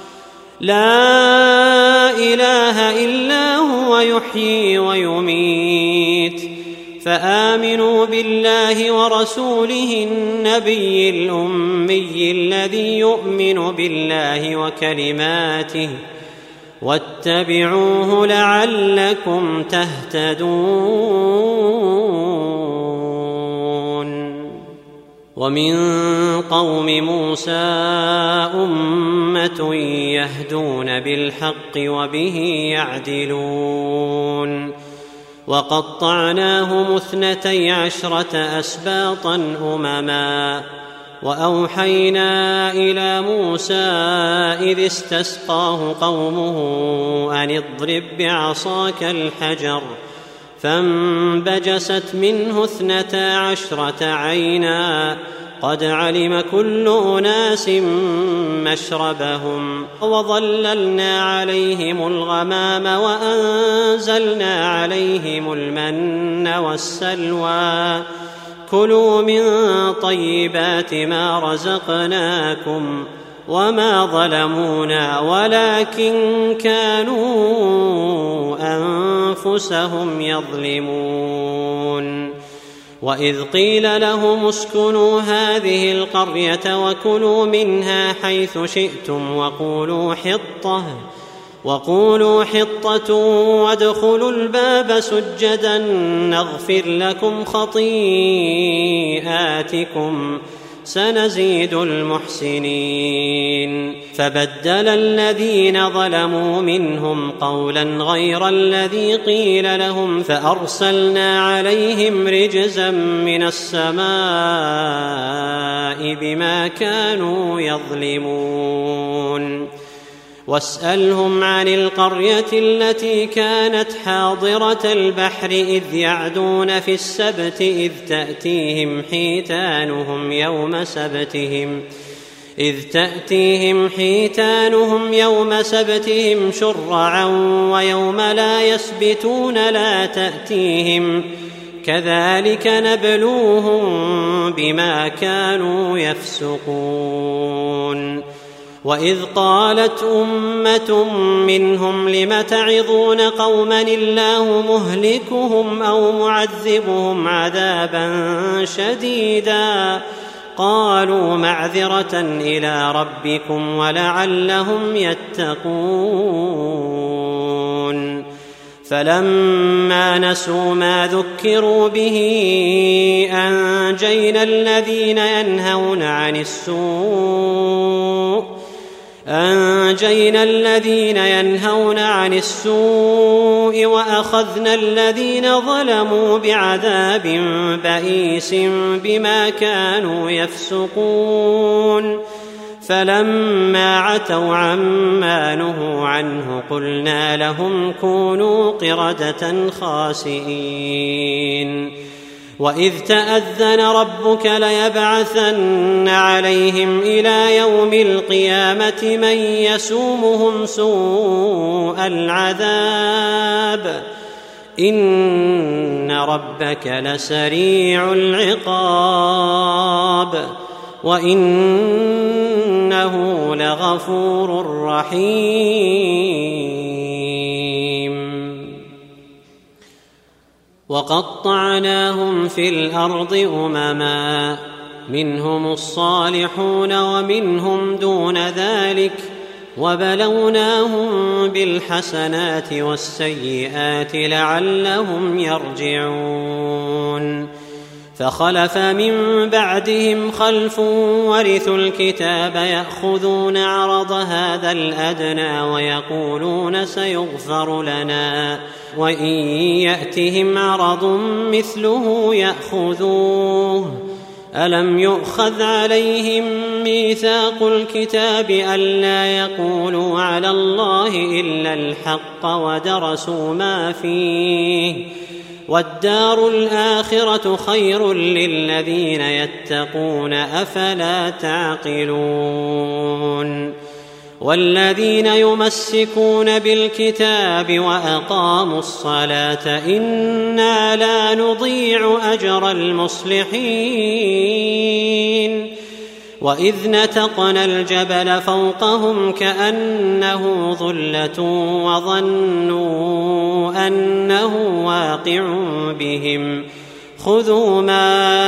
لا إله إلا هو يحيي ويميت فآمنوا بالله ورسوله النبي الأمي الذي يؤمن بالله وكلماته واتبعوه لعلكم تهتدون. ومن قوم موسى أمة يهدون بالحق وبه يعدلون. وقطعناهم اثنتي عشرة أسباطا أمما وأوحينا إلى موسى إذ استسقاه قومه أن اضرب بعصاك الحجر فانبجست منه اثنتا عشرة عينا قد علم كل أناس مشربهم وظللنا عليهم الغمام وأنزلنا عليهم المن والسلوى كلوا من طيبات ما رزقناكم وما ظلمونا ولكن كانوا أنفسهم يظلمون. وإذ قيل لهم اسكنوا هذه القرية وكلوا منها حيث شئتم وقولوا حطة وقولوا حطة وادخلوا الباب سجدا نغفر لكم خطيئاتكم سنزيد المحسنين. فبدل الذين ظلموا منهم قولا غير الذي قيل لهم فأرسلنا عليهم رجزا من السماء بما كانوا يظلمون. واسألهم عن القرية التي كانت حاضرة البحر إذ يعدون في السبت إذ تأتيهم حيتانهم يوم سبتهم إذ تأتيهم حيتانهم يوم سبتهم شرعا ويوم لا يسبتون لا تأتيهم كذلك نبلوهم بما كانوا يفسقون. وإذ قالت أمة منهم لم تعظون قوما الله مهلكهم أو معذبهم عذابا شديدا قالوا معذرة إلى ربكم ولعلهم يتقون. فلما نسوا ما ذكروا به أنجينا الذين ينهون عن السوء أنجينا الذين ينهون عن السوء وأخذنا الذين ظلموا بعذاب بئيس بما كانوا يفسقون فلما عتوا عما نهوا عنه قلنا لهم كونوا قردة خاسئين وإذ تأذن ربك ليبعثن عليهم إلى يوم القيامة من يسومهم سوء العذاب إن ربك لسريع العقاب وإنه لغفور رحيم وقطعناهم في الأرض أمما منهم الصالحون ومنهم دون ذلك وبلوناهم بالحسنات والسيئات لعلهم يرجعون فخلف من بعدهم خلف ورثوا الكتاب يأخذون عرض هذا الأدنى ويقولون سيغفر لنا وإن يأتهم عرض مثله يأخذوه ألم يؤخذ عليهم ميثاق الكتاب ألا يقولوا على الله إلا الحق ودرسوا ما فيه والدار الآخرة خير للذين يتقون أفلا تعقلون والذين يمسكون بالكتاب وأقاموا الصلاة إنا لا نضيع أجر المصلحين وإذ نتقنا الجبل فوقهم كأنه ظلة وظنوا أنه واقع بهم خذوا ما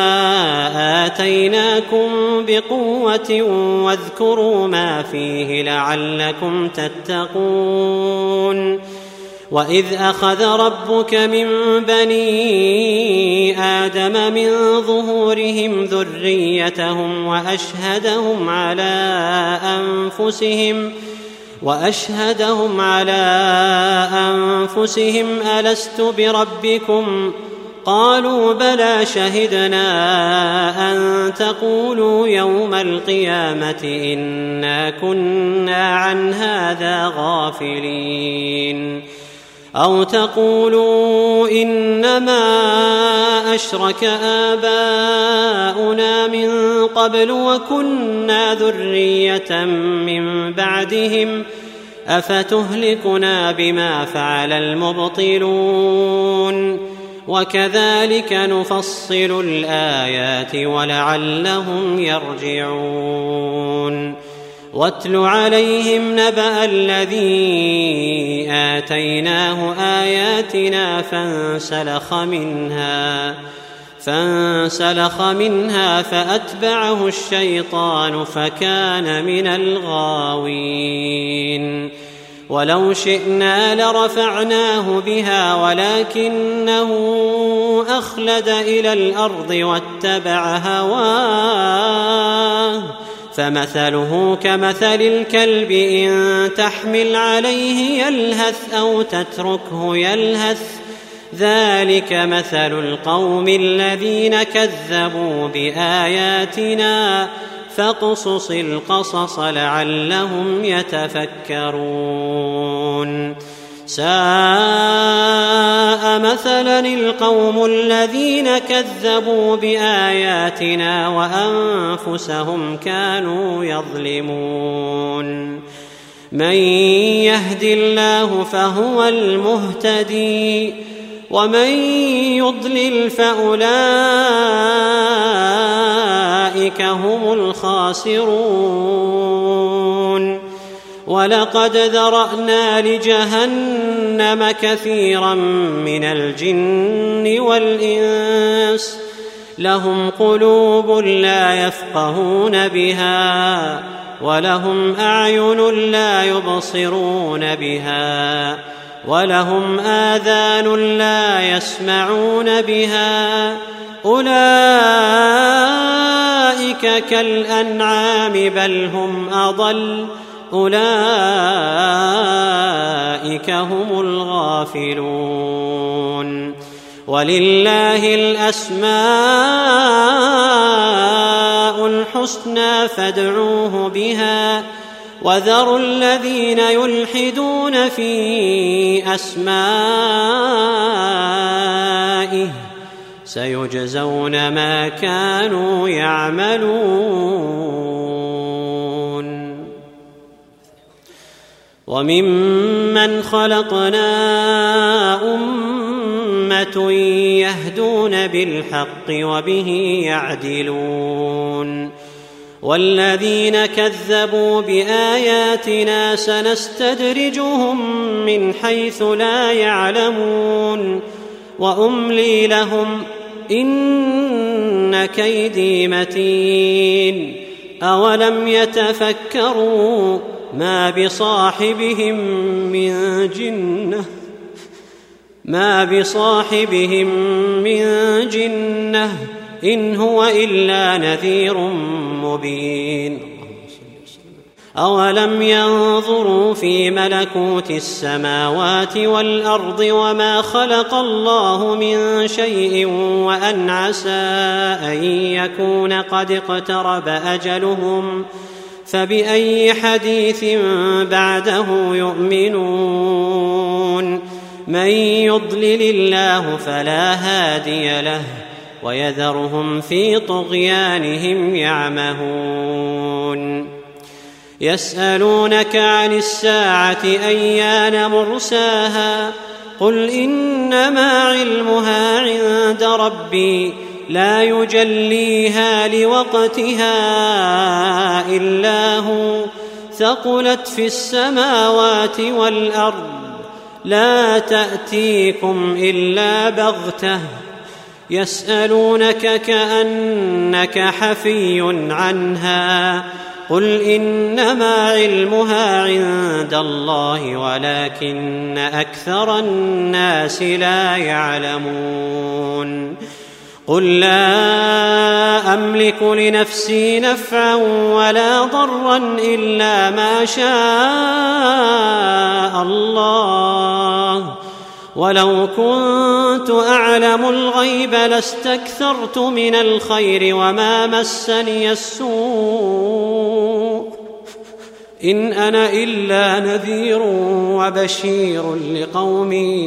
آتيناكم بقوة واذكروا ما فيه لعلكم تتقون وإذ أخذ ربك من بني آدم من ظهورهم ذريتهم وأشهدهم على أنفسهم وأشهدهم على أنفسهم ألست بربكم قالوا بلى شهدنا أن تقولوا يوم القيامة إنا كنا عن هذا غافلين أو تقولوا إنما أشرك آباؤنا من قبل وكنا ذرية من بعدهم أفتهلكنا بما فعل المبطلون وكذلك نفصل الآيات ولعلهم يرجعون واتل عليهم نبأ الذي آتيناه آياتنا فانسلخ منها فانسلخ منها فأتبعه الشيطان فكان من الغاوين ولو شئنا لرفعناه بها ولكنه أخلد إلى الأرض واتبع هواه فمثله كمثل الكلب إن تحمل عليه يلهث أو تتركه يلهث ذلك مثل القوم الذين كذبوا بآياتنا فاقصص القصص لعلهم يتفكرون ساء مثلا القوم الذين كذبوا بآياتنا وأنفسهم كانوا يظلمون من يهد الله فهو المهتدي ومن يضلل فأولئك هم الخاسرون ولقد ذرأنا لجهنم كثيرا من الجن والإنس لهم قلوب لا يفقهون بها ولهم أعين لا يبصرون بها ولهم آذان لا يسمعون بها أولئك كالأنعام بل هم أضل أولئك هم الغافلون ولله الأسماء الحسنى فادعوه بها وذروا الذين يلحدون في أسمائه سيجزون ما كانوا يعملون وممن خلقنا أمة يهدون بالحق وبه يعدلون والذين كذبوا بآياتنا سنستدرجهم من حيث لا يعلمون وأملي لهم إن كيدي متين أولم يتفكروا ما بصاحبهم من جنة ما بصاحبهم من جنة إن هو إلا نذير مبين أولم ينظروا في ملكوت السماوات والأرض وما خلق الله من شيء وأن عسى أن يكون قد اقترب أجلهم فبأي حديث بعده يؤمنون من يضلل الله فلا هادي له ويذرهم في طغيانهم يعمهون يسألونك عن الساعة أيان مرساها قل إنما علمها عند ربي لا يجليها لوقتها إلا هو ثقلت في السماوات والأرض لا تأتيكم إلا بغتة يسألونك كأنك حفي عنها قل إنما علمها عند الله ولكن أكثر الناس لا يعلمون قل لا أملك لنفسي نفعا ولا ضرا إلا ما شاء الله ولو كنت أعلم الغيب لاستكثرت من الخير وما مسني السوء إن أنا إلا نذير وبشير لقوم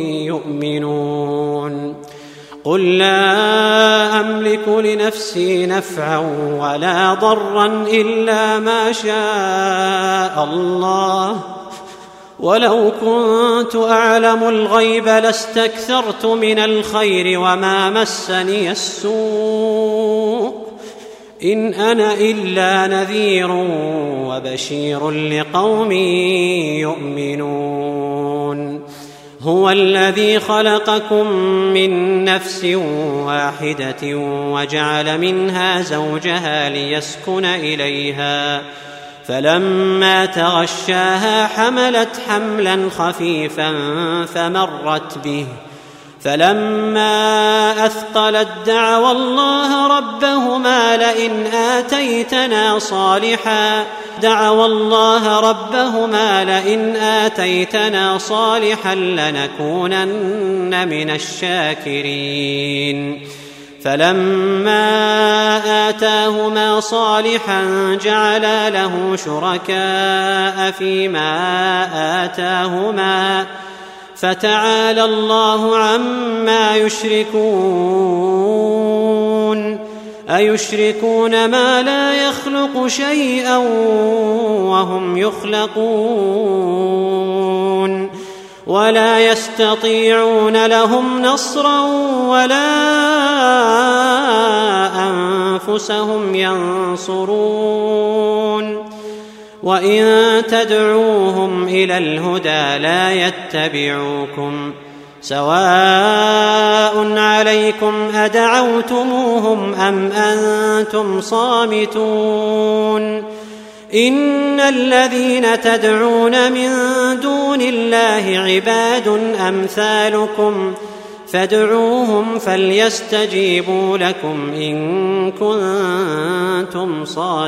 يؤمنون قل لا أملك لنفسي نفعا ولا ضرا إلا ما شاء الله ولو كنت أعلم الغيب لاستكثرت من الخير وما مسني السوء إن أنا إلا نذير وبشير لقوم يؤمنون هو الذي خلقكم من نفس واحدة وجعل منها زوجها ليسكن إليها فلما تغشاها حملت حملا خفيفا فمرت به فلما أثقلت دعوا الله ربهما لئن آتيتنا صالحا دعوا الله ربهما لئن آتيتنا صالحا لنكونن من الشاكرين فلما آتاهما صالحا جعلا له شركاء فيما آتاهما فتعالى الله عما يشركون أيشركون ما لا يخلق شيئا وهم يخلقون ولا يستطيعون لهم نصرا ولا أنفسهم ينصرون وإن تدعوهم إلى الهدى لا يتبعوكم سواء عليكم أدعوتموهم أم أنتم صامتون إن الذين تدعون من دون الله عباد أمثالكم فادعوهم فليستجيبوا لكم إن كنتم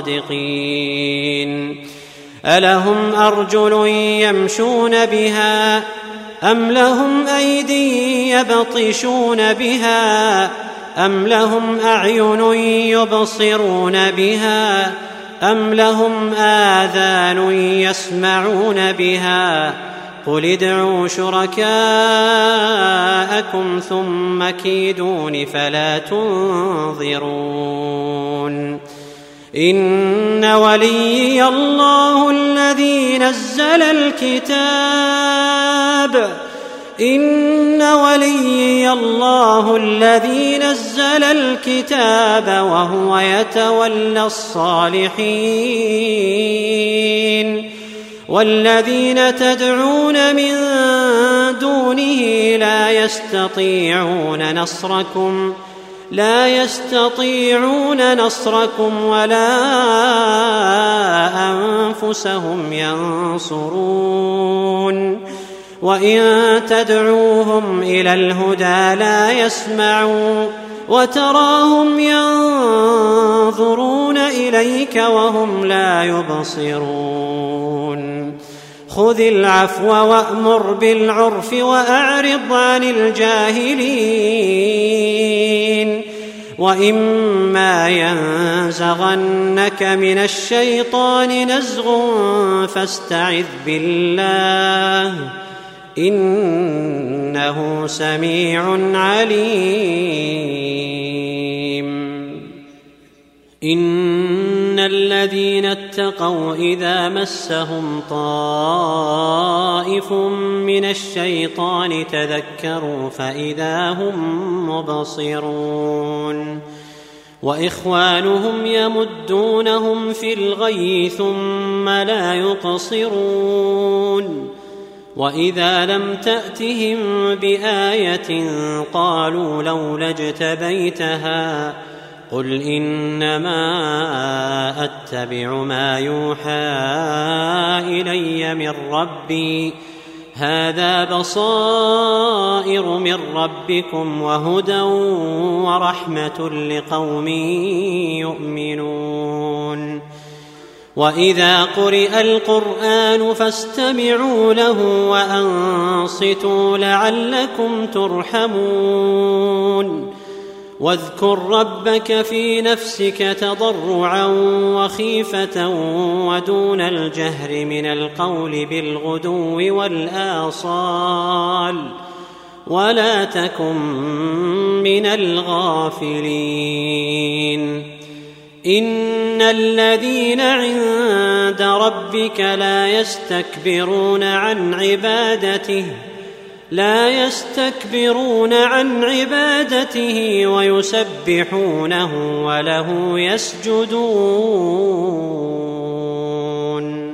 صادقين ألهم أرجل يمشون بها أم لهم أيدي يبطشون بها أم لهم أعين يبصرون بها أم لهم آذان يسمعون بها قل ادعوا شركاءكم ثم كيدون فلا تنظرون إن وليي الله الذي نزل الكتاب إن وليي الله الذي نزل الكتاب وهو يتولى الصالحين والذين تدعون من دونه لا يستطيعون نصركم لا يستطيعون نصركم ولا أنفسهم ينصرون وإن تدعوهم إلى الهدى لا يسمعوا وتراهم ينظرون إليك وهم لا يبصرون خذ العفو وأمر بالعرف وأعرض عن الجاهلين وإما ينزغنك من الشيطان نزغ فاستعذ بالله إنه سميع عليم إن الذين اتقوا إذا مسهم طائف من الشيطان تذكروا فإذا هم مبصرون وإخوانهم يمدونهم في الغي ثم لا يقصرون وإذا لم تأتهم بآية قالوا لولا اجتبيتها قل إنما أتبع ما يوحى إلي من ربي هذا بصائر من ربكم وهدى ورحمة لقوم يؤمنون وإذا قرئ القرآن فاستمعوا له وأنصتوا لعلكم ترحمون واذكر ربك في نفسك تضرعا وخيفة ودون الجهر من القول بالغدو والآصال ولا تكن من الغافلين إن الذين عند ربك لا يستكبرون عن عبادته لا يستكبرون عن عبادته ويسبحونه وله يسجدون